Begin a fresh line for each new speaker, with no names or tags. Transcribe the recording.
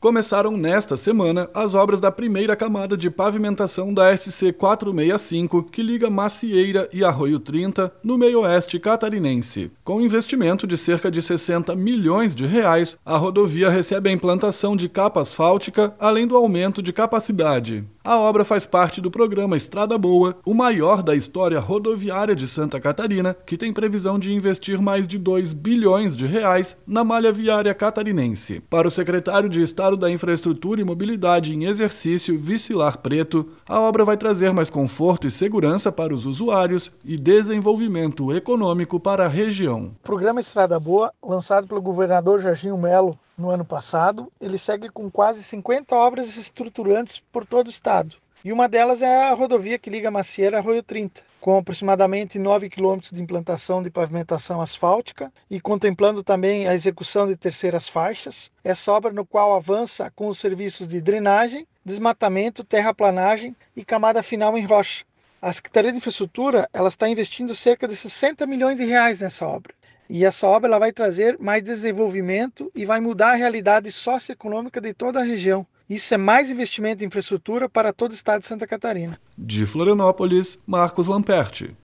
Começaram nesta semana as obras da primeira camada de pavimentação da SC 465, que liga Macieira e Arroio 30, no meio-oeste catarinense. Com investimento de cerca de 60 milhões de reais, a rodovia recebe a implantação de capa asfáltica, além do aumento de capacidade. A obra faz parte do programa Estrada Boa, o maior da história rodoviária de Santa Catarina, que tem previsão de investir mais de 2 bilhões de reais na malha viária catarinense. Para o secretário de Estado da Infraestrutura e Mobilidade em exercício, Vicilar Preto, a obra vai trazer mais conforto e segurança para os usuários e desenvolvimento econômico para a região.
O programa Estrada Boa, lançado pelo governador Jorginho Melo no ano passado, ele segue com quase 50 obras estruturantes por todo o estado. E uma delas é a rodovia que liga Macieira a Arroio 30, com aproximadamente 9 quilômetros de implantação de pavimentação asfáltica e contemplando também a execução de terceiras faixas. Essa obra no qual avança com os serviços de drenagem, desmatamento, terraplanagem e camada final em rocha. A Secretaria de Infraestrutura ela está investindo cerca de 60 milhões de reais nessa obra. E essa obra ela vai trazer mais desenvolvimento e vai mudar a realidade socioeconômica de toda a região. Isso é mais investimento em infraestrutura para todo o estado de Santa Catarina.
De Florianópolis, Marcos Lamperti.